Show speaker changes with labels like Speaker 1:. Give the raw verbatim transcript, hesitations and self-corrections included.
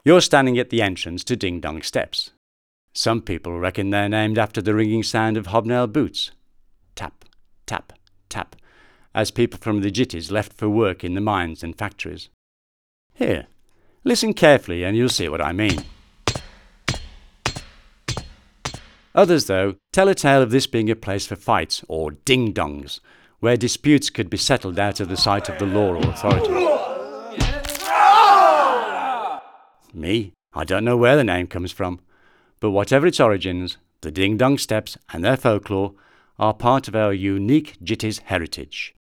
Speaker 1: You're standing at the entrance to Ding Dong Steps. Some people reckon they're named after the ringing sound of hobnail boots. Tap, tap, tap, as people from the Jitties left for work in the mines and factories. Here, listen carefully and you'll see what I mean. Others, though, tell a tale of this being a place for fights, or ding-dongs, where disputes could be settled out of the sight of the law or authority. Me, I don't know where the name comes from, but whatever its origins, the Ding Dong Steps and their folklore are part of our unique Jitties heritage.